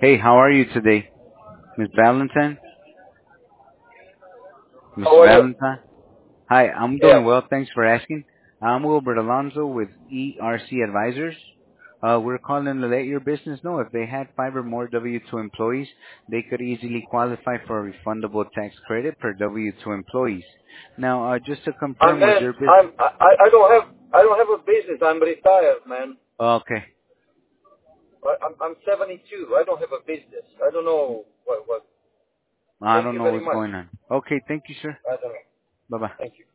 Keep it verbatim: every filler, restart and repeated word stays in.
Hey, how are you today, Miss Valentine? How Mister are you? Valentine? Hi, I'm Yeah. doing well. Thanks for asking. I'm Wilbert Alonso with E R C Advisors. Uh, we're calling to let your business know if they had five or more W two employees, they could easily qualify for a refundable tax credit per W two employees. Now, uh, just to I'm confirm with man. your business. I'm. I, I I don't have. I don't have a business. I'm retired, man. Okay. I, I'm. I'm seventy-two. I don't have a business. I don't know what. What. I Thank don't you know very what's much. going on. Okay, thank you, sir. I don't know. Bye-bye. Thank you.